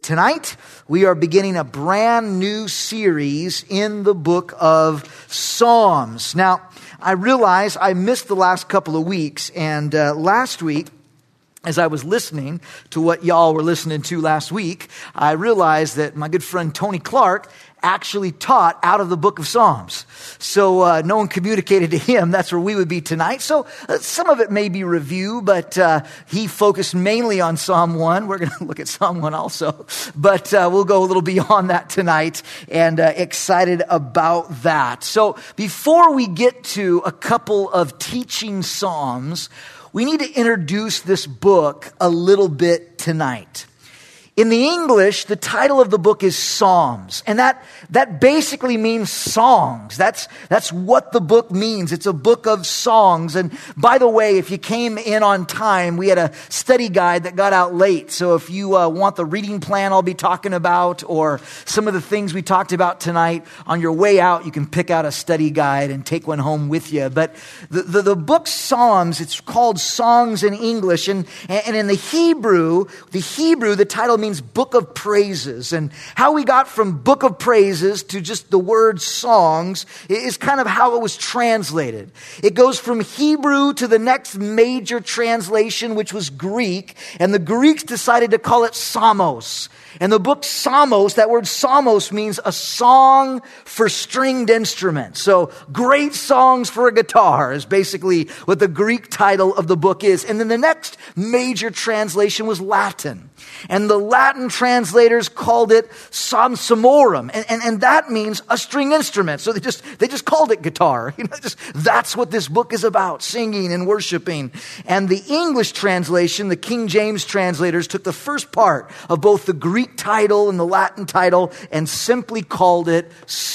Tonight, we are beginning a brand new series in the book of Psalms. Now, I realize I missed the last couple of weeks, and last week, as I was listening to what y'all were listening to last week, I realized that my good friend Tony Clark actually taught out of the book of Psalms. So no one communicated to him. That's where we would be tonight. So some of it may be review, but he focused mainly on Psalm 1. We're going to look at Psalm 1 also. But we'll go a little beyond that tonight, and excited about that. So before we get to a couple of teaching Psalms, we need to introduce this book a little bit tonight. In the English, the title of the book is Psalms, and that basically means songs. That's what the book means. It's a book of songs. And by the way, if you came in on time, we had a study guide that got out late. So if you want the reading plan I'll be talking about, or some of the things we talked about tonight, on your way out, you can pick out a study guide and take one home with you. But the book Psalms, it's called Songs in English, and in the Hebrew, the title means book of praises. And how we got from book of praises to just the word songs is kind of how it was translated. It goes from Hebrew to the next major translation, which was Greek, and the Greeks decided to call it Psalmos. And the book Psalmos, that word Psalmos means a song for stringed instruments. So great songs for a guitar is basically what the Greek title of the book is. And then the next major translation was Latin. And the Latin translators called it Psalmorum. And that means a string instrument. So they just called it guitar. That's what this book is about, singing and worshiping. And the English translation, the King James translators, took the first part of both the Greek title and the Latin title and simply called it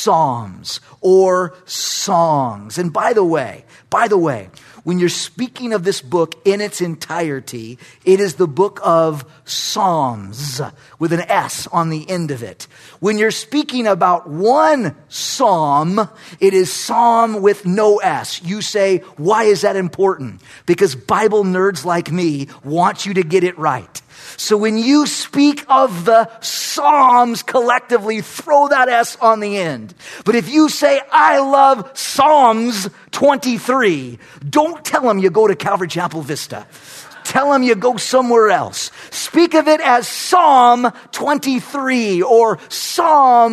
Psalms or songs. And by the way, when you're speaking of this book in its entirety, it is the book of Psalms with an S on the end of it. When you're speaking about one psalm, it is psalm with no S. You say, why is that important? Because Bible nerds like me want you to get it right. So when you speak of the Psalms collectively, throw that S on the end. But if you say, I love Psalms 23, don't tell them you go to Calvary Chapel Vista. Tell them you go somewhere else. Speak of it as Psalm 23 or Psalm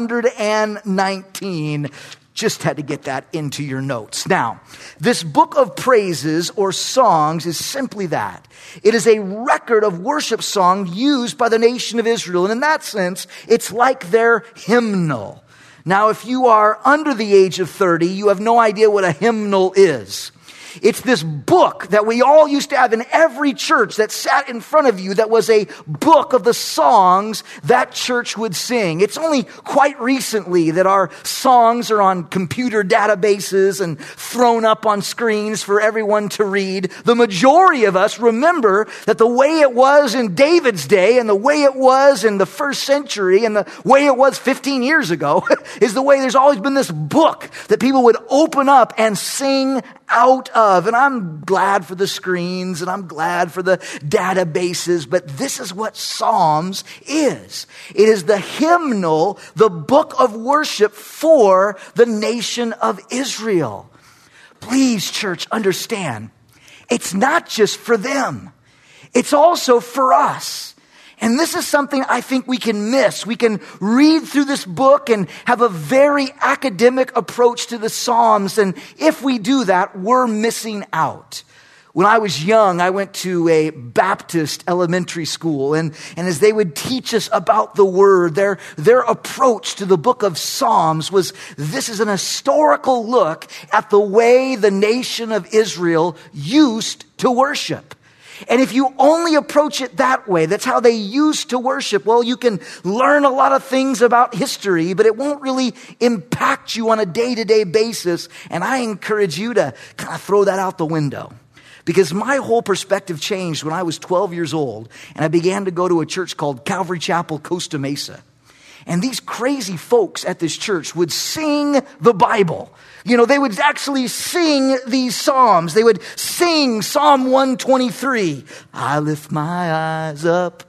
119. Just had to get that into your notes. Now, this book of praises or songs is simply that. It is a record of worship song used by the nation of Israel. And in that sense, it's like their hymnal. Now, if you are under the age of 30, you have no idea what a hymnal is. It's this book that we all used to have in every church that sat in front of you that was a book of the songs that church would sing. It's only quite recently that our songs are on computer databases and thrown up on screens for everyone to read. The majority of us remember that the way it was in David's day and the way it was in the first century and the way it was 15 years ago is the way there's always been this book that people would open up and sing out of. And I'm glad for the screens and I'm glad for the databases, but this is what Psalms is. It is the hymnal, the book of worship for the nation of Israel. Please, church, understand, it's not just for them. It's also for us. And this is something I think we can miss. We can read through this book and have a very academic approach to the Psalms. And if we do that, we're missing out. When I was young, I went to a Baptist elementary school. And as they would teach us about the word, their approach to the book of Psalms was, this is an historical look at the way the nation of Israel used to worship. And if you only approach it that way, that's how they used to worship, well, you can learn a lot of things about history, but it won't really impact you on a day-to-day basis. And I encourage you to kind of throw that out the window. Because my whole perspective changed when I was 12 years old, and I began to go to a church called Calvary Chapel, Costa Mesa. And these crazy folks at this church would sing the Bible. You know, they would actually sing these psalms. They would sing Psalm 123. I lift my eyes up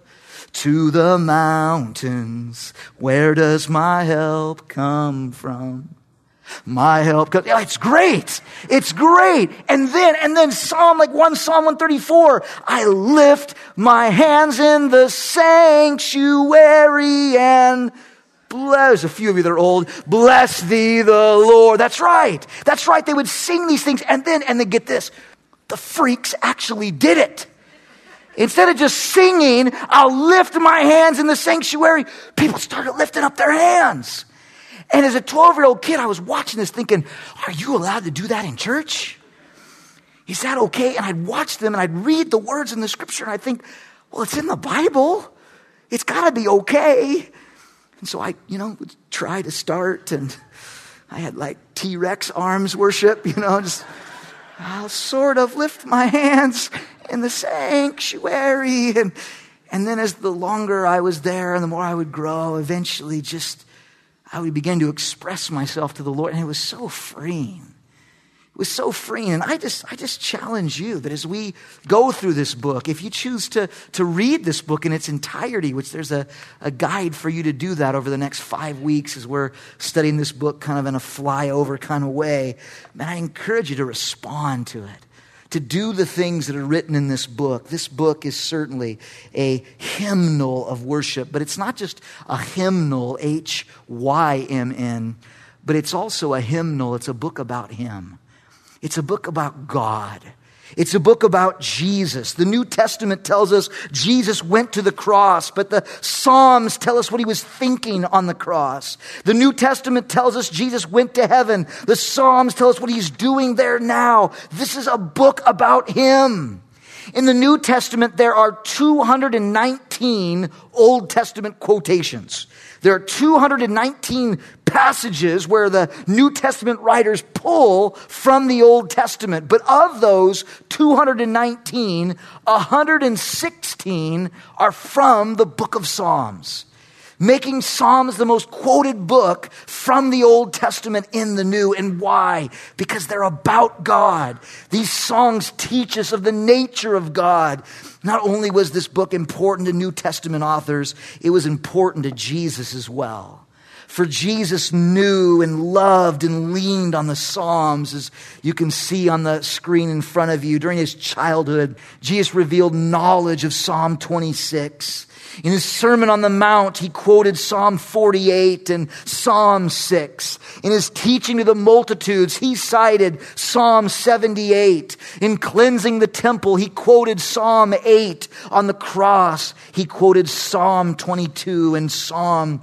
to the mountains. Where does my help come from? My help comes. It's great. It's great. And then Psalm 134. I lift my hands in the sanctuary and bless. A few of you that are old. Bless thee, the Lord. That's right. That's right. They would sing these things. And then get this. The freaks actually did it. Instead of just singing, I'll lift my hands in the sanctuary, people started lifting up their hands. And as a 12-year-old kid, I was watching this thinking, are you allowed to do that in church? Is that okay? And I'd watch them and I'd read the words in the scripture and I'd think, well, it's in the Bible. It's got to be okay. And so I, would try to start, and I had like T-Rex arms worship, just I'll sort of lift my hands in the sanctuary. And then as the longer I was there and the more I would grow, eventually I would begin to express myself to the Lord. And it was so freeing. It was so freeing. And I just challenge you that as we go through this book, if you choose to read this book in its entirety, which there's a guide for you to do that over the next 5 weeks as we're studying this book kind of in a flyover kind of way, man, I encourage you to respond to it, to do the things that are written in this book. This book is certainly a hymnal of worship, but it's not just a hymnal, H-Y-M-N, but it's also a hymnal. It's a book about Him. It's a book about God. It's a book about Jesus. The New Testament tells us Jesus went to the cross, but the Psalms tell us what He was thinking on the cross. The New Testament tells us Jesus went to heaven. The Psalms tell us what He's doing there now. This is a book about Him. In the New Testament, there are 219 Old Testament quotations. There are 219 passages where the New Testament writers pull from the Old Testament. But of those 219, 116 are from the book of Psalms, making Psalms the most quoted book from the Old Testament in the New. And why? Because they're about God. These songs teach us of the nature of God. Not only was this book important to New Testament authors, it was important to Jesus as well. For Jesus knew and loved and leaned on the Psalms, as you can see on the screen in front of you. During His childhood, Jesus revealed knowledge of Psalm 26. In His Sermon on the Mount, He quoted Psalm 48 and Psalm 6. In His teaching to the multitudes, He cited Psalm 78. In cleansing the temple, He quoted Psalm 8. On the cross, He quoted Psalm 22 and Psalm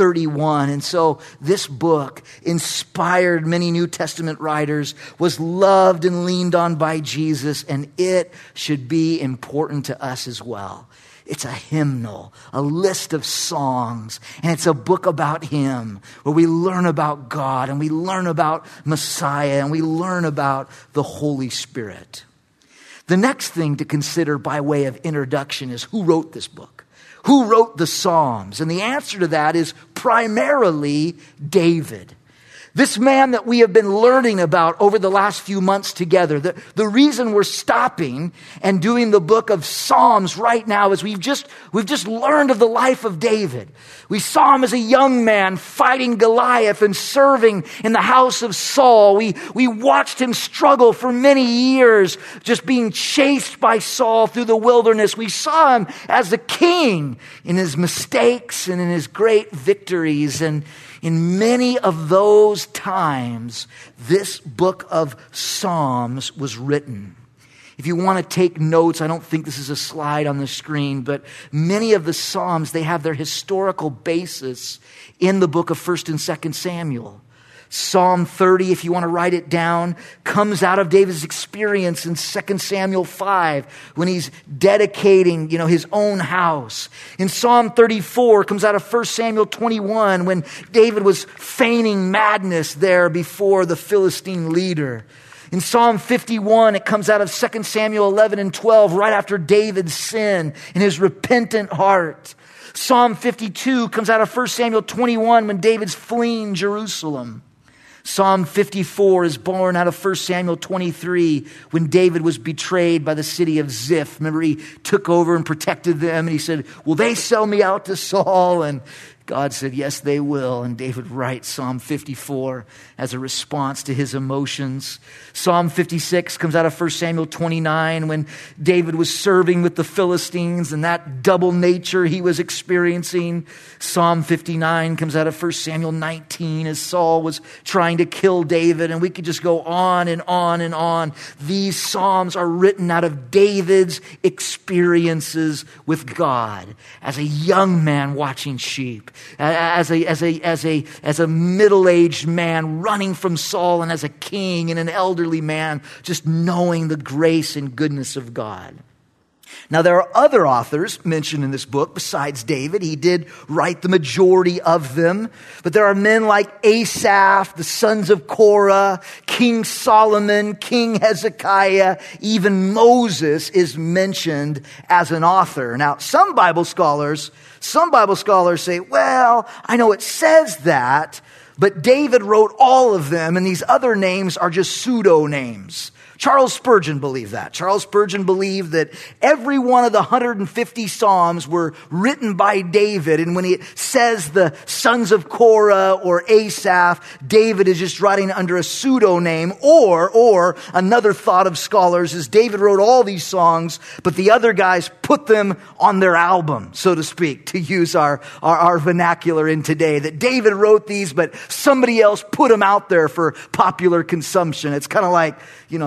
31. And so this book inspired many New Testament writers, was loved and leaned on by Jesus, and it should be important to us as well. It's a hymnal, a list of songs, and it's a book about Him where we learn about God and we learn about Messiah and we learn about the Holy Spirit. The next thing to consider by way of introduction is who wrote this book? Who wrote the Psalms? And the answer to that is primarily David. This man that we have been learning about over the last few months together, the reason we're stopping and doing the book of Psalms right now is we've just learned of the life of David. We saw him as a young man fighting Goliath and serving in the house of Saul. We watched him struggle for many years, just being chased by Saul through the wilderness. We saw him as the king in his mistakes and in his great victories. And in many of those times, this book of Psalms was written. If you want to take notes, I don't think this is a slide on the screen, but many of the Psalms, they have their historical basis in the book of 1st and 2nd Samuel. Psalm 30, if you want to write it down, comes out of David's experience in 2 Samuel 5 when he's dedicating, his own house. In Psalm 34, comes out of 1 Samuel 21 when David was feigning madness there before the Philistine leader. In Psalm 51, it comes out of 2 Samuel 11 and 12 right after David's sin and his repentant heart. Psalm 52 comes out of 1 Samuel 21 when David's fleeing Jerusalem. Psalm 54 is born out of 1 Samuel 23 when David was betrayed by the city of Ziph. Remember, he took over and protected them, and he said, will they sell me out to Saul? And God said, yes, they will. And David writes Psalm 54 as a response to his emotions. Psalm 56 comes out of 1 Samuel 29 when David was serving with the Philistines and that double nature he was experiencing. Psalm 59 comes out of 1 Samuel 19 as Saul was trying to kill David. And we could just go on and on and on. These Psalms are written out of David's experiences with God as a young man watching sheep. As a middle-aged man running from Saul, and as a king and an elderly man just knowing the grace and goodness of God. Now, there are other authors mentioned in this book besides David. He did write the majority of them. But there are men like Asaph, the sons of Korah, King Solomon, King Hezekiah, even Moses is mentioned as an author. Now, some Bible scholars say, well, I know it says that, but David wrote all of them, and these other names are just pseudo-names. Charles Spurgeon believed that. Charles Spurgeon believed that every one of the 150 Psalms were written by David. And when it says the sons of Korah or Asaph, David is just writing under a pseudonym. Or another thought of scholars is David wrote all these songs, but the other guys put them on their album, so to speak, to use our vernacular in today. That David wrote these, but somebody else put them out there for popular consumption. It's kind of like,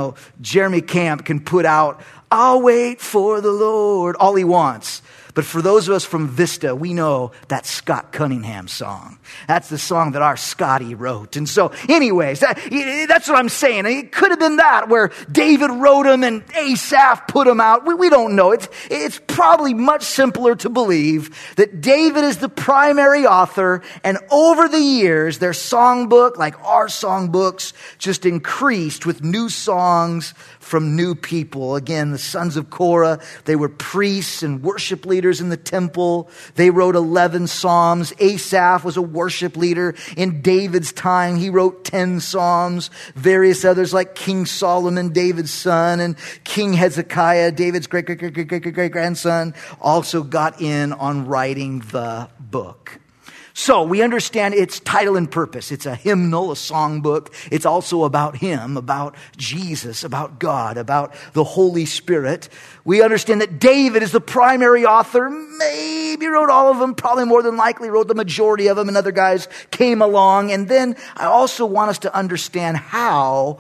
Jeremy Camp can put out, I'll wait for the Lord, all he wants. But for those of us from Vista, we know that Scott Cunningham song. That's the song that our Scotty wrote. And so anyways, that's what I'm saying. It could have been that where David wrote them and Asaph put them out. We don't know. It's probably much simpler to believe that David is the primary author, and over the years, their songbook, like our songbooks, just increased with new songs from new people. Again, the sons of Korah, they were priests and worship leaders in the temple. They wrote 11 Psalms. Asaph was a worship leader in David's time. He wrote 10 Psalms. Various others like King Solomon, David's son, and King Hezekiah, David's great-great-great-great-great-grandson, also got in on writing the book. So we understand its title and purpose. It's a hymnal, a songbook. It's also about him, about Jesus, about God, about the Holy Spirit. We understand that David is the primary author. Maybe wrote all of them, probably more than likely wrote the majority of them, and other guys came along. And then I also want us to understand how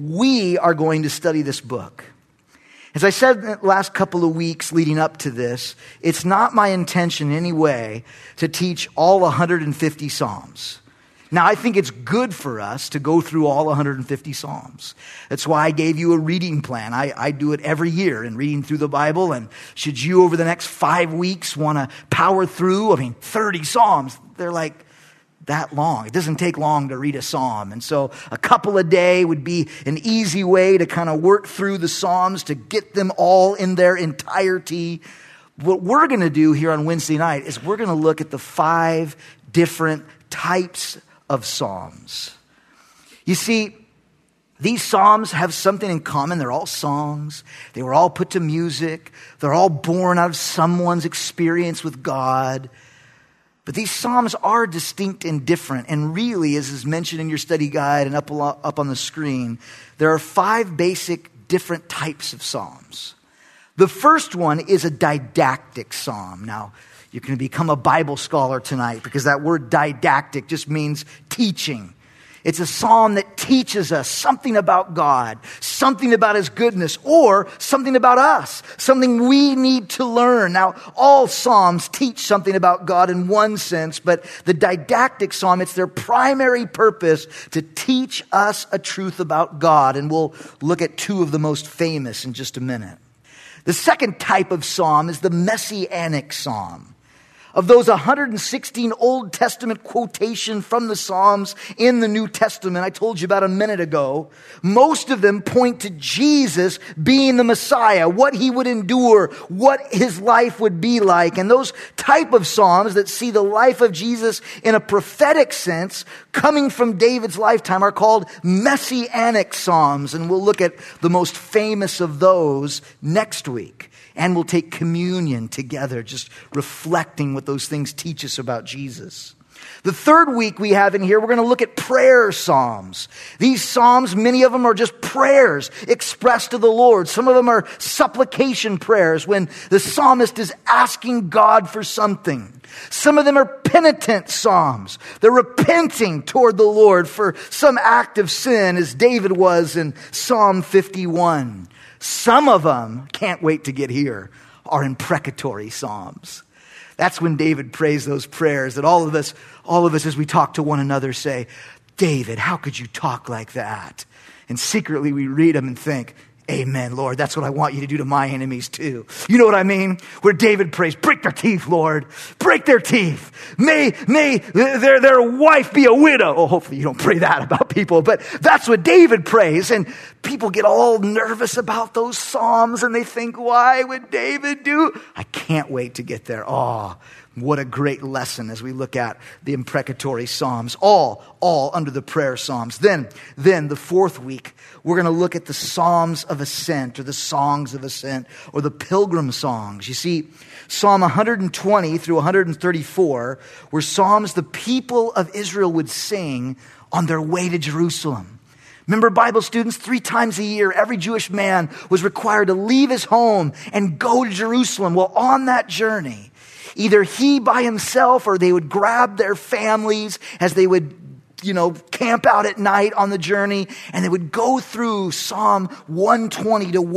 we are going to study this book. As I said in the last couple of weeks leading up to this, it's not my intention in any way to teach all 150 Psalms. Now, I think it's good for us to go through all 150 Psalms. That's why I gave you a reading plan. I do it every year in reading through the Bible. And should you over the next 5 weeks want to power through, 30 Psalms, they're like that long. It doesn't take long to read a psalm. And so a couple a day would be an easy way to kind of work through the Psalms to get them all in their entirety. What we're going to do here on Wednesday night is we're going to look at the 5 different types of Psalms. You see, these Psalms have something in common. They're all songs. They were all put to music. They're all born out of someone's experience with God. But these Psalms are distinct and different. And really, as is mentioned in your study guide and up on the screen, there are 5 basic different types of Psalms. The first one is a didactic psalm. Now, you're going to become a Bible scholar tonight because that word didactic just means teaching. It's a psalm that teaches us something about God, something about his goodness, or something about us, something we need to learn. Now, all psalms teach something about God in one sense, but the didactic psalm, it's their primary purpose to teach us a truth about God. And we'll look at 2 of the most famous in just a minute. The second type of psalm is the messianic psalm. Of those 116 Old Testament quotations from the Psalms in the New Testament, I told you about a minute ago, most of them point to Jesus being the Messiah, what he would endure, what his life would be like. And those type of Psalms that see the life of Jesus in a prophetic sense coming from David's lifetime are called Messianic Psalms. And we'll look at the most famous of those next week. And we'll take communion together, just reflecting what those things teach us about Jesus. The third week we have in here, we're going to look at prayer psalms. These psalms, many of them are just prayers expressed to the Lord. Some of them are supplication prayers when the psalmist is asking God for something. Some of them are penitent psalms. They're repenting toward the Lord for some act of sin, as David was in Psalm 51. Some of them, can't wait to get here, are imprecatory psalms. That's when David prays those prayers that all of us as we talk to one another say, David, how could you talk like that? And secretly we read them and think, amen, Lord, that's what I want you to do to my enemies too. You know what I mean? Where David prays, break their teeth, Lord. Break their teeth. May their wife be a widow. Oh, hopefully you don't pray that about people, but that's what David prays. And people get all nervous about those psalms and they think, why would David do? I can't wait to get there. Oh, what a great lesson as we look at the imprecatory psalms, all under the prayer psalms. Then the fourth week, we're going to look at the Psalms of Ascent, or the Songs of Ascent, or the Pilgrim Songs. You see, Psalm 120 through 134 were psalms the people of Israel would sing on their way to Jerusalem. Remember, Bible students, 3 times a year, every Jewish man was required to leave his home and go to Jerusalem. Well, on that journey, either he by himself or they would grab their families as they would camp out at night on the journey, and they would go through Psalm 120 to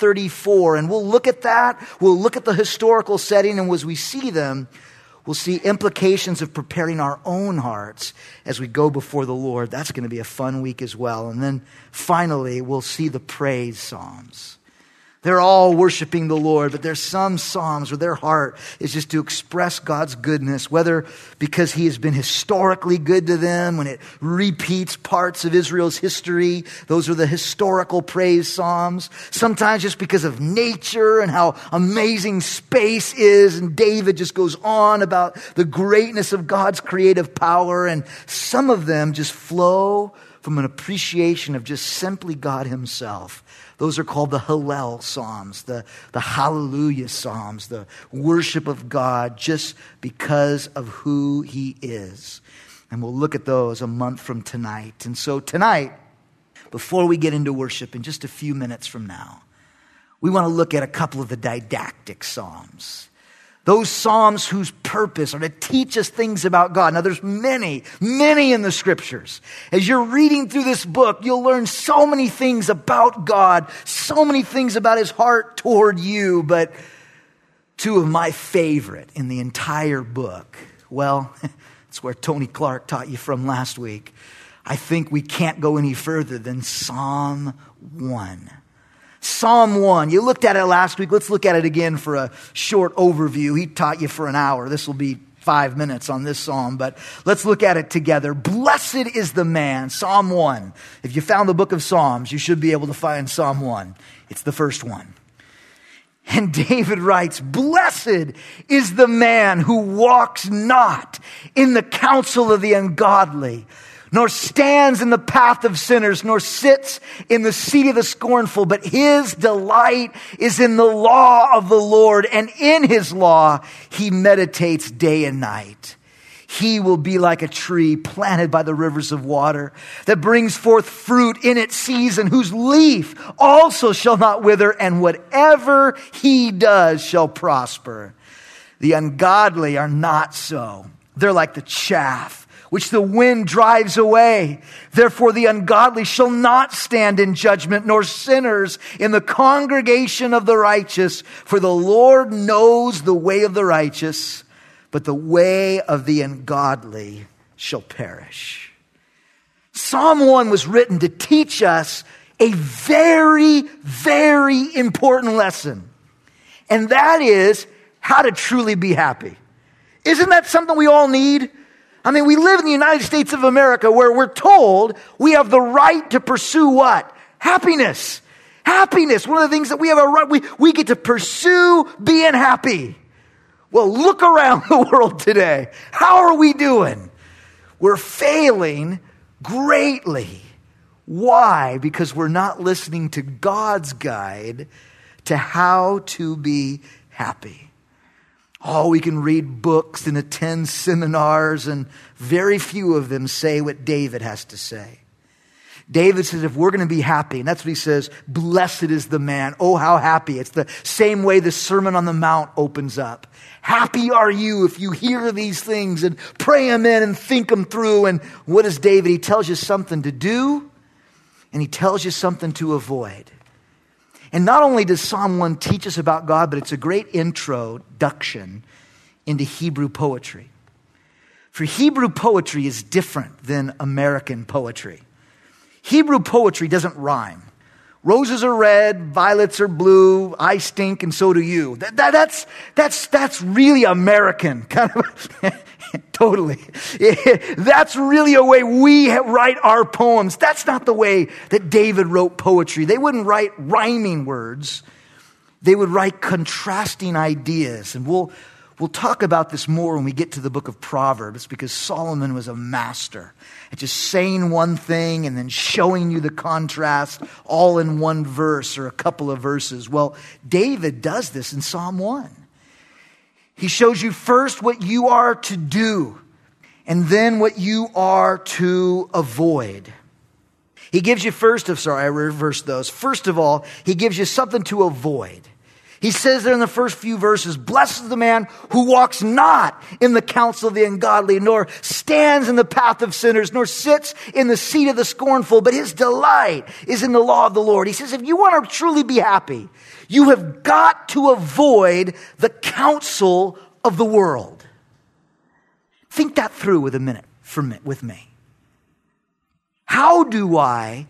134. And we'll look at that. We'll look at the historical setting, and as we see them, we'll see implications of preparing our own hearts as we go before the Lord. That's going to be a fun week as well. And then finally, we'll see the praise psalms. They're all worshiping the Lord, but there's some psalms where their heart is just to express God's goodness, whether because he has been historically good to them, when it repeats parts of Israel's history. Those are the historical praise psalms. Sometimes just because of nature and how amazing space is, and David just goes on about the greatness of God's creative power. And some of them just flow from an appreciation of just simply God himself. Those are called the Hallel Psalms, the Hallelujah Psalms, the worship of God just because of who he is. And we'll look at those a month from tonight. And so tonight, before we get into worship in just a few minutes from now, we want to look at a couple of the didactic Psalms. Those psalms whose purpose are to teach us things about God. Now, there's many in the scriptures. As you're reading through this book, you'll learn so many things about God, so many things about his heart toward you. But 2 of my favorite in the entire book, well, it's where Tony Clark taught you from last week. I think we can't go any further than Psalm 1. Psalm 1. You looked at it last week. Let's look at it again for a short overview. He taught you for an hour. This will be 5 minutes on this psalm, but let's look at it together. Blessed is the man. Psalm 1. If you found the book of Psalms, you should be able to find Psalm 1. It's the first one. And David writes, blessed is the man who walks not in the counsel of the ungodly, nor stands in the path of sinners, nor sits in the seat of the scornful, but his delight is in the law of the Lord, and in his law he meditates day and night. He will be like a tree planted by the rivers of water that brings forth fruit in its season, whose leaf also shall not wither, and whatever he does shall prosper. The ungodly are not so. They're like the chaff which the wind drives away. Therefore the ungodly shall not stand in judgment, nor sinners in the congregation of the righteous. For the Lord knows the way of the righteous, but the way of the ungodly shall perish. Psalm 1 was written to teach us a very, very important lesson. And that is how to truly be happy. Isn't that something we all need? I mean, we live in the United States of America where we're told we have the right to pursue what? Happiness. Happiness. One of the things that we have a right, we get to pursue being happy. Well, look around the world today. How are we doing? We're failing greatly. Why? Because we're not listening to God's guide to how to be happy. Oh, we can read books and attend seminars, and very few of them say what David has to say. David says, if we're going to be happy, and that's what he says, blessed is the man. Oh, how happy. It's the same way the Sermon on the Mount opens up. Happy are you if you hear these things and pray them in and think them through. And what is David? He tells you something to do, and he tells you something to avoid. And not only does Psalm 1 teach us about God, but it's a great introduction into Hebrew poetry. For Hebrew poetry is different than American poetry. Hebrew poetry doesn't rhyme. Roses are red, violets are blue, I stink and so do you. That's really American, kind of. Totally. That's really a way we write our poems. That's not the way that David wrote poetry. They wouldn't write rhyming words. They would write contrasting ideas. And we'll talk about this more when we get to the book of Proverbs, because Solomon was a master at just saying one thing and then showing you the contrast all in one verse or a couple of verses. Well, David does this in Psalm 1. He shows you first what you are to do and then what you are to avoid. He gives you I reversed those. First of all, he gives you something to avoid. He says there in the first few verses, blessed is the man who walks not in the counsel of the ungodly, nor stands in the path of sinners, nor sits in the seat of the scornful, but his delight is in the law of the Lord. He says, if you want to truly be happy, you have got to avoid the counsel of the world. Think that through with with me. How do I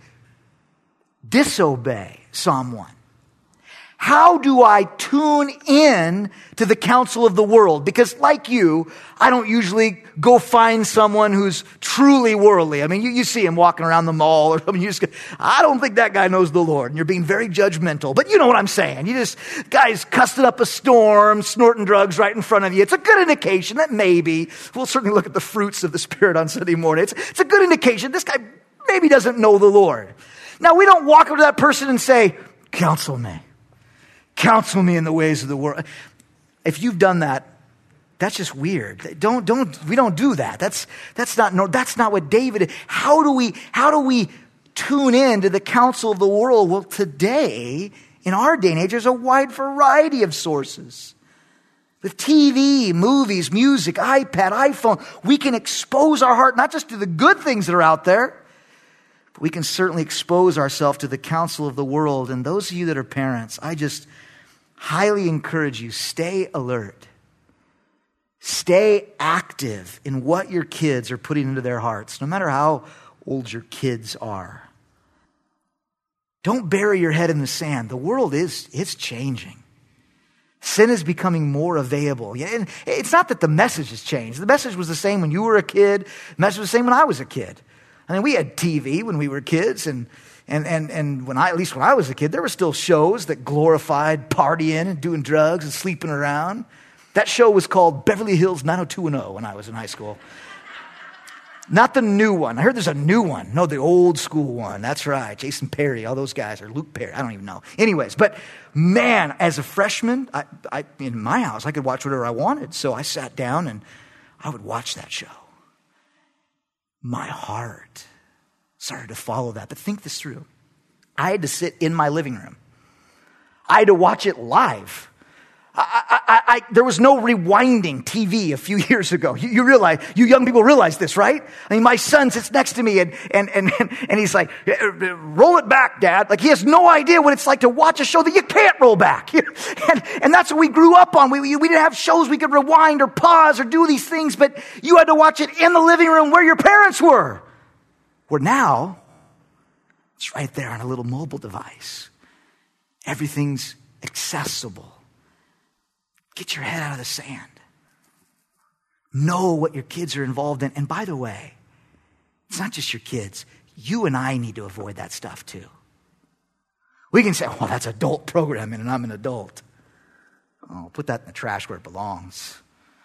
disobey Psalm 1? How do I tune in to the counsel of the world? Because like you, I don't usually go find someone who's truly worldly. I mean, you see him walking around the mall or something. I don't think that guy knows the Lord. And you're being very judgmental. But you know what I'm saying. Guy's cussing up a storm, snorting drugs right in front of you. It's a good indication that maybe, we'll certainly look at the fruits of the Spirit on Sunday morning. It's a good indication this guy maybe doesn't know the Lord. Now, we don't walk up to that person and say, counsel me. Counsel me in the ways of the world. If you've done that, that's just weird. We don't do that. That's not what David did. How do we tune in to the counsel of the world? Well, today, in our day and age, there's a wide variety of sources. With TV, movies, music, iPad, iPhone, we can expose our heart not just to the good things that are out there, but we can certainly expose ourselves to the counsel of the world. And those of you that are parents, I just highly encourage you, stay alert. Stay active in what your kids are putting into their hearts, no matter how old your kids are. Don't bury your head in the sand. The world it's changing. Sin is becoming more available. And it's not that the message has changed. The message was the same when you were a kid. The message was the same when I was a kid. I mean, we had TV when we were kids, and at least when I was a kid, there were still shows that glorified partying and doing drugs and sleeping around. That show was called Beverly Hills 90210 when I was in high school. Not the new one. I heard there's a new one. No, the old school one. That's right. Jason Perry, all those guys, or Luke Perry. I don't even know. Anyways, but man, as a freshman, I in my house, I could watch whatever I wanted. So I sat down and I would watch that show. My heart started to follow that. But think this through. I had to sit in my living room. I had to watch it live. There was no rewinding TV a few years ago. You realize, you young people realize this, right? I mean, my son sits next to me and he's like, roll it back, Dad. Like he has no idea what it's like to watch a show that you can't roll back. And that's what we grew up on. We didn't have shows we could rewind or pause or do these things, but you had to watch it in the living room where your parents were. Where now, it's right there on a little mobile device. Everything's accessible. Get your head out of the sand. Know what your kids are involved in. And by the way, it's not just your kids. You and I need to avoid that stuff too. We can say, well, that's adult programming and I'm an adult. Oh, put that in the trash where it belongs.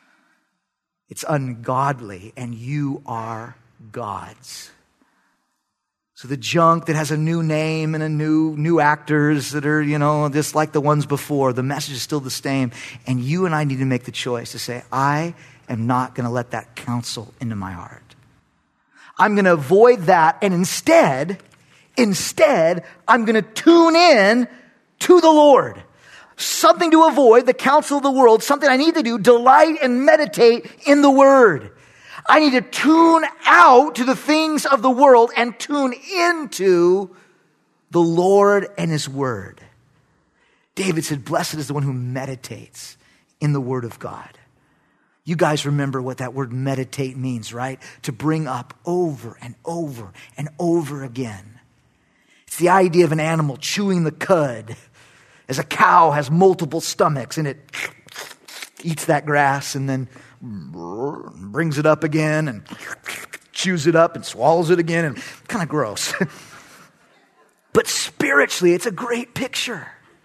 It's ungodly and you are God's. So the junk that has a new name and a new actors that are, just like the ones before, the message is still the same. And you and I need to make the choice to say, I am not going to let that counsel into my heart. I'm going to avoid that. And instead, I'm going to tune in to the Lord. Something to avoid the counsel of the world, something I need to do, delight and meditate in the Word. I need to tune out to the things of the world and tune into the Lord and His Word. David said, blessed is the one who meditates in the Word of God. You guys remember what that word meditate means, right? To bring up over and over and over again. It's the idea of an animal chewing the cud as a cow has multiple stomachs and it eats that grass and then brings it up again and chews it up and swallows it again, and kind of gross. But spiritually, it's a great picture.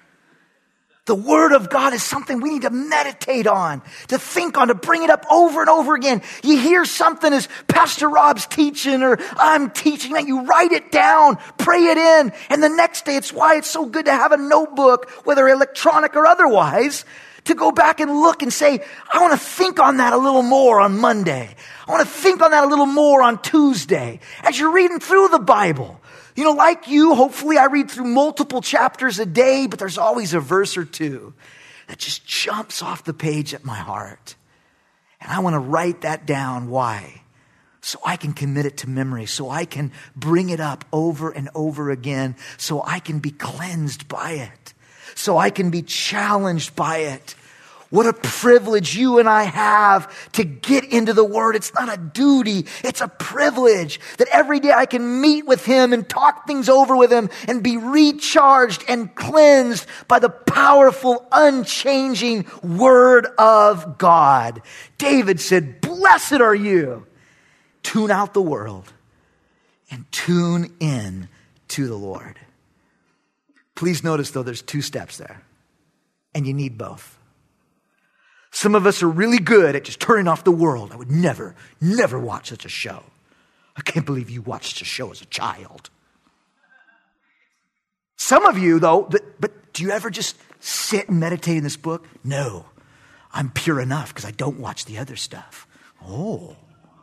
The Word of God is something we need to meditate on, to think on, to bring it up over and over again. You hear something as Pastor Rob's teaching or I'm teaching, and you write it down, pray it in, and the next day, it's why it's so good to have a notebook, whether electronic or otherwise, to go back and look and say, I want to think on that a little more on Monday. I want to think on that a little more on Tuesday. As you're reading through the Bible, like you, hopefully I read through multiple chapters a day, but there's always a verse or two that just jumps off the page at my heart. And I want to write that down. Why? So I can commit it to memory, so I can bring it up over and over again, so I can be cleansed by it, so I can be challenged by it. What a privilege you and I have to get into the Word. It's not a duty. It's a privilege that every day I can meet with Him and talk things over with Him and be recharged and cleansed by the powerful, unchanging Word of God. David said, blessed are you. Tune out the world and tune in to the Lord. Please notice, though, there's 2 steps there, and you need both. Some of us are really good at just turning off the world. I would never watch such a show. I can't believe you watched a show as a child. Some of you, though, but do you ever just sit and meditate in this book? No, I'm pure enough because I don't watch the other stuff. Oh.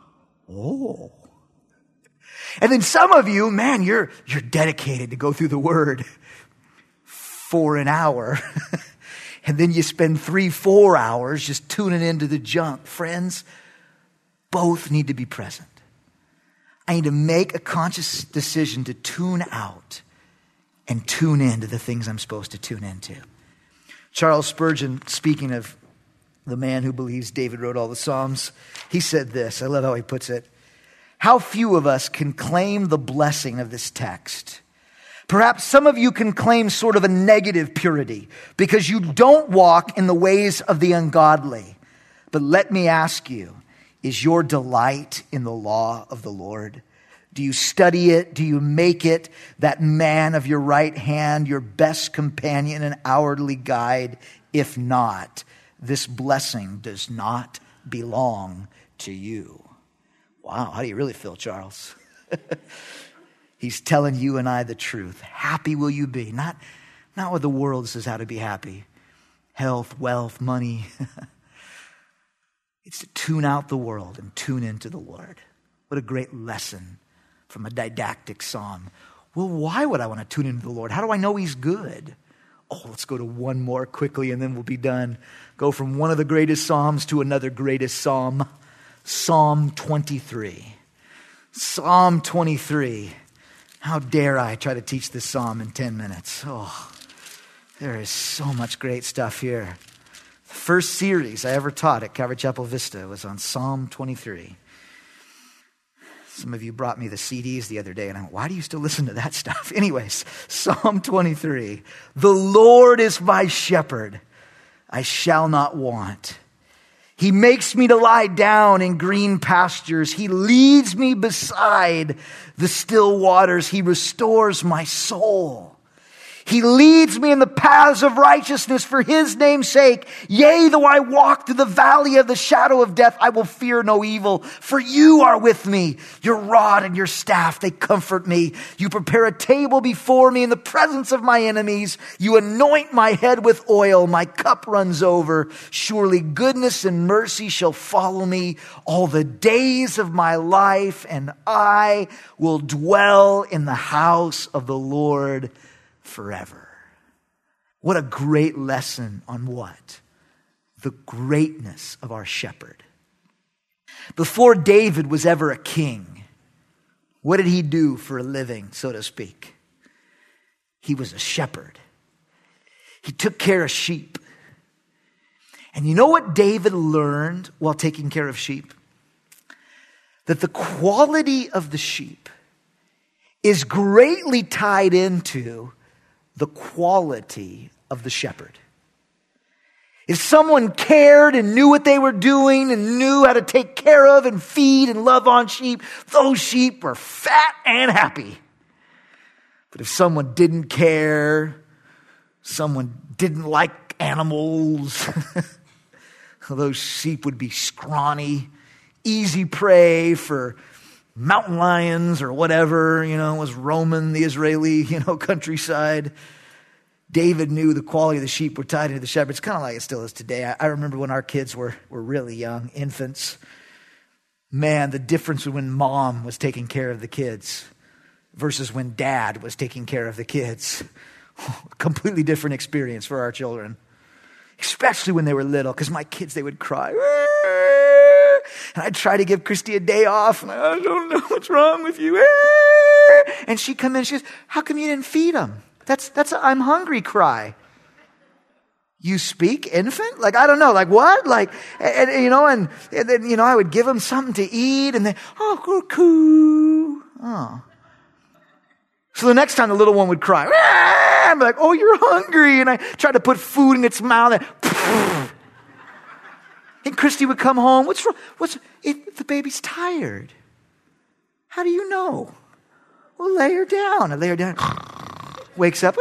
And then some of you, man, you're dedicated to go through the Word for an hour. And then you spend 3-4 hours just tuning into the junk. Friends, both need to be present. I need to make a conscious decision to tune out and tune into the things I'm supposed to tune into. Charles Spurgeon, speaking of the man who believes David wrote all the Psalms, he said this. I love how he puts it. How few of us can claim the blessing of this text. Perhaps some of you can claim sort of a negative purity because you don't walk in the ways of the ungodly. But let me ask you, is your delight in the law of the Lord? Do you study it? Do you make it that man of your right hand, your best companion and hourly guide? If not, this blessing does not belong to you. Wow, how do you really feel, Charles? He's telling you and I the truth. Happy will you be. Not what the world says how to be happy. Health, wealth, money. It's to tune out the world and tune into the Lord. What a great lesson from a didactic psalm. Well, why would I want to tune into the Lord? How do I know He's good? Oh, let's go to one more quickly and then we'll be done. Go from one of the greatest psalms to another greatest psalm. Psalm 23. Psalm 23. How dare I try to teach this psalm in 10 minutes? Oh, there is so much great stuff here. The first series I ever taught at Calvary Chapel Vista was on Psalm 23. Some of you brought me the CDs the other day, and I went, why do you still listen to that stuff? Anyways, Psalm 23. The Lord is my shepherd. I shall not want. He makes me to lie down in green pastures. He leads me beside the still waters. He restores my soul. He leads me in the paths of righteousness for his name's sake. Yea, though I walk through the valley of the shadow of death, I will fear no evil, for you are with me. Your rod and your staff, they comfort me. You prepare a table before me in the presence of my enemies. You anoint my head with oil. My cup runs over. Surely goodness and mercy shall follow me all the days of my life, and I will dwell in the house of the Lord forever. What a great lesson on what? The greatness of our shepherd. Before David was ever a king, what did he do for a living, so to speak? He was a shepherd. He took care of sheep. And you know what David learned while taking care of sheep? That the quality of the sheep is greatly tied into the quality of the shepherd. If someone cared and knew what they were doing and knew how to take care of and feed and love on sheep, those sheep were fat and happy. But if someone didn't care, someone didn't like animals, those sheep would be scrawny, easy prey for mountain lions or whatever, was roaming the Israeli, countryside. David knew the quality of the sheep were tied into the shepherd. It's kind of like it still is today. I remember when our kids were really young, infants. Man, the difference when mom was taking care of the kids versus when dad was taking care of the kids. Completely different experience for our children. Especially when they were little, because my kids, they would cry. And I'd try to give Christy a day off. And I don't know what's wrong with you. And she'd come in and she goes, how come you didn't feed them? That's a I'm hungry cry. You speak infant? I don't know. What? And then, I would give them something to eat and then, coo. Oh. So the next time the little one would cry, I'm like, oh, you're hungry. And I tried to put food in its mouth. And Christy would come home. What's wrong? The baby's tired. How do you know? Well, lay her down. I lay her down. Wakes up.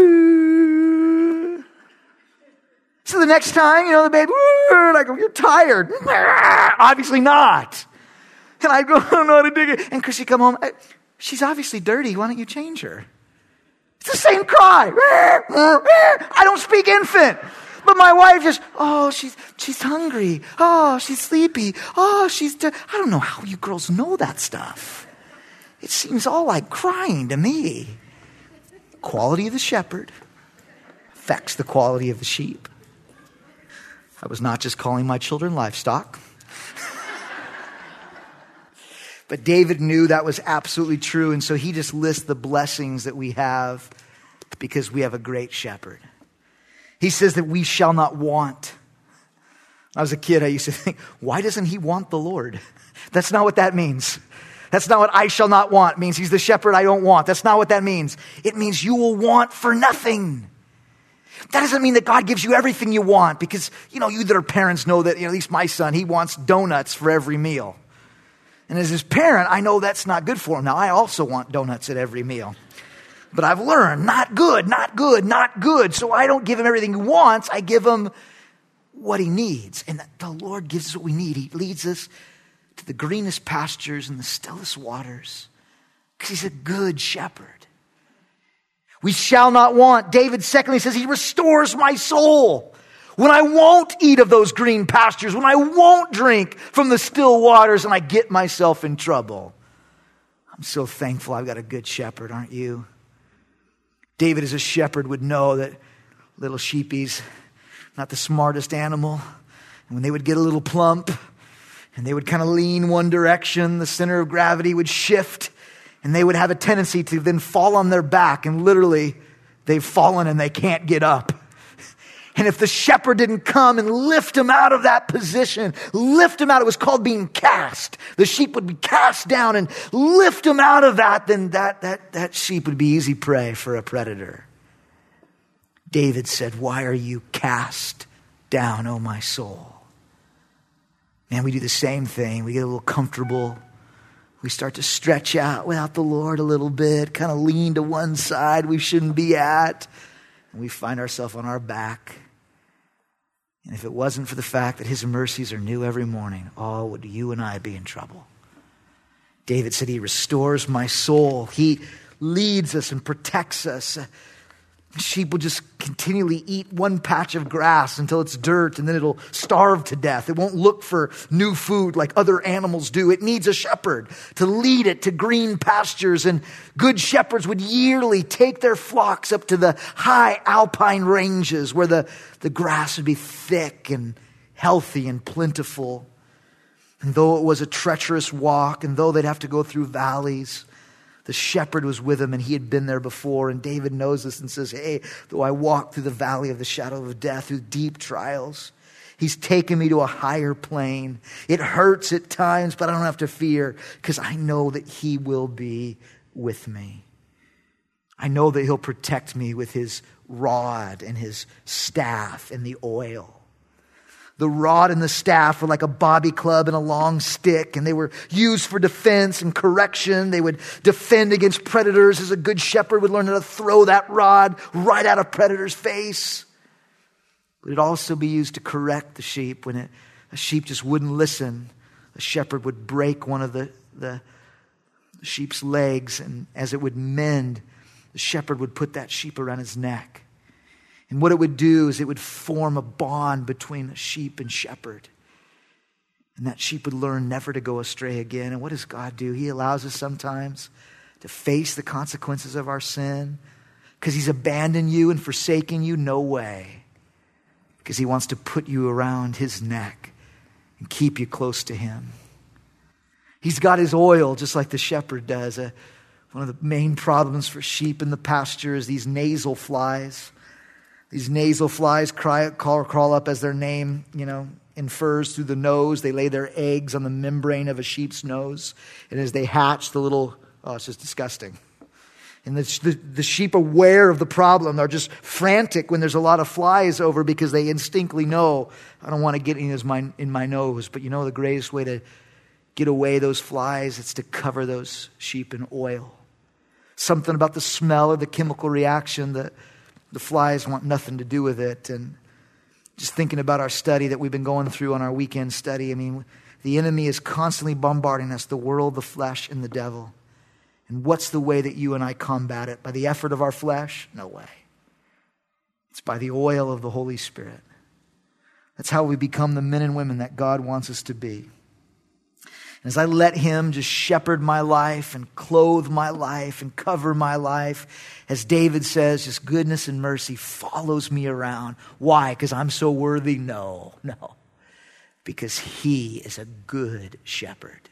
Ooh. So the next time, the baby, you're tired. Obviously not. And I go, I don't know how to dig it. And Christy come home. She's obviously dirty. Why don't you change her? It's the same cry. I don't speak infant. But my wife just, she's hungry. Oh, she's sleepy. Oh, I don't know how you girls know that stuff. It seems all like crying to me. The quality of the shepherd affects the quality of the sheep. I was not just calling my children livestock. But David knew that was absolutely true. And so he just lists the blessings that we have because we have a great shepherd. He says that we shall not want. When I was a kid, I used to think, why doesn't he want the Lord? That's not what that means. That's not what I shall not want means. He's the shepherd I don't want. That's not what that means. It means you will want for nothing. That doesn't mean that God gives you everything you want because, you that are parents know that, at least my son, he wants donuts for every meal. And as his parent, I know that's not good for him. Now, I also want donuts at every meal. But I've learned, not good, not good, not good. So I don't give him everything he wants. I give him what he needs. And the Lord gives us what we need. He leads us to the greenest pastures and the stillest waters because he's a good shepherd. We shall not want. David secondly says he restores my soul. When I won't eat of those green pastures, when I won't drink from the still waters and I get myself in trouble. I'm so thankful I've got a good shepherd, aren't you? David as a shepherd would know that little sheepies, not the smartest animal. And when they would get a little plump and they would kind of lean one direction, the center of gravity would shift and they would have a tendency to then fall on their back and literally they've fallen and they can't get up. And if the shepherd didn't come and lift him out of that position, lift him out, it was called being cast. The sheep would be cast down and lift him out of that, then that sheep would be easy prey for a predator. David said, why are you cast down, O my soul? Man, we do the same thing. We get a little comfortable. We start to stretch out without the Lord a little bit, kind of lean to one side we shouldn't be at, and we find ourselves on our back. And if it wasn't for the fact that his mercies are new every morning, oh, would you and I be in trouble? David said, he restores my soul. He leads us and protects us. Sheep will just continually eat one patch of grass until it's dirt, and then it'll starve to death. It won't look for new food like other animals do. It needs a shepherd to lead it to green pastures, and good shepherds would yearly take their flocks up to the high alpine ranges where the grass would be thick and healthy and plentiful. And though it was a treacherous walk, and though they'd have to go through valleys, the shepherd was with him, and he had been there before. And David knows this and says, hey, though I walk through the valley of the shadow of death, through deep trials, he's taken me to a higher plane. It hurts at times, but I don't have to fear because I know that he will be with me. I know that he'll protect me with his rod and his staff and the oil. The rod and the staff were like a bobby club and a long stick, and they were used for defense and correction. They would defend against predators, as a good shepherd would learn how to throw that rod right at a predator's face. But it'd also be used to correct the sheep. When a sheep just wouldn't listen, a shepherd would break one of the sheep's legs, and as it would mend, the shepherd would put that sheep around his neck. And what it would do is it would form a bond between a sheep and shepherd. And that sheep would learn never to go astray again. And what does God do? He allows us sometimes to face the consequences of our sin because he's abandoned you and forsaken you? No way. Because he wants to put you around his neck and keep you close to him. He's got his oil just like the shepherd does. One of the main problems for sheep in the pasture is these nasal flies. These nasal flies crawl up, as their name, infers, through the nose. They lay their eggs on the membrane of a sheep's nose. And as they hatch, it's just disgusting. And the sheep, aware of the problem, are just frantic when there's a lot of flies over because they instinctively know, I don't want to get any in my nose. But the greatest way to get away those flies, it's to cover those sheep in oil. Something about the smell or the chemical reaction that the flies want nothing to do with it. And just thinking about our study that we've been going through on our weekend study, the enemy is constantly bombarding us, the world, the flesh, and the devil. And what's the way that you and I combat it? By the effort of our flesh? No way. It's by the oil of the Holy Spirit. That's how we become the men and women that God wants us to be. And as I let him just shepherd my life and clothe my life and cover my life, as David says, just goodness and mercy follows me around. Why? Because I'm so worthy? No. Because he is a good shepherd.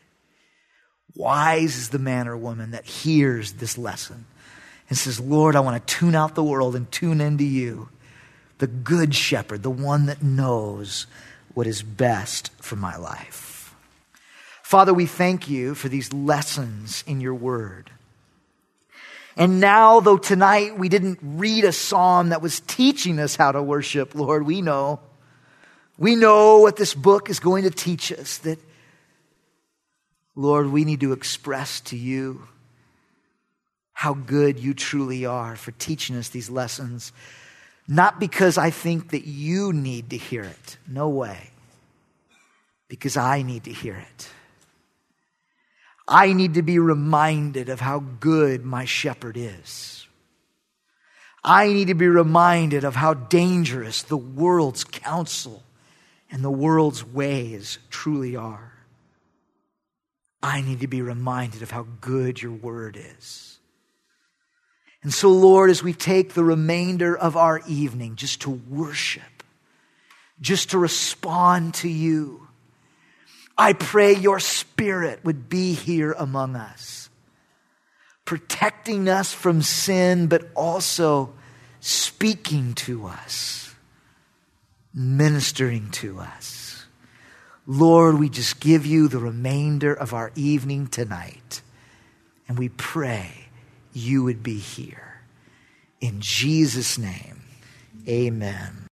Wise is the man or woman that hears this lesson and says, Lord, I want to tune out the world and tune into you, the good shepherd, the one that knows what is best for my life. Father, we thank you for these lessons in your word. And now, though tonight we didn't read a psalm that was teaching us how to worship, Lord, we know what this book is going to teach us, that, Lord, we need to express to you how good you truly are for teaching us these lessons. Not because I think that you need to hear it. No way. Because I need to hear it. I need to be reminded of how good my shepherd is. I need to be reminded of how dangerous the world's counsel and the world's ways truly are. I need to be reminded of how good your word is. And so, Lord, as we take the remainder of our evening just to worship, just to respond to you, I pray your Spirit would be here among us, protecting us from sin, but also speaking to us, ministering to us. Lord, we just give you the remainder of our evening tonight, and we pray you would be here. In Jesus' name, amen.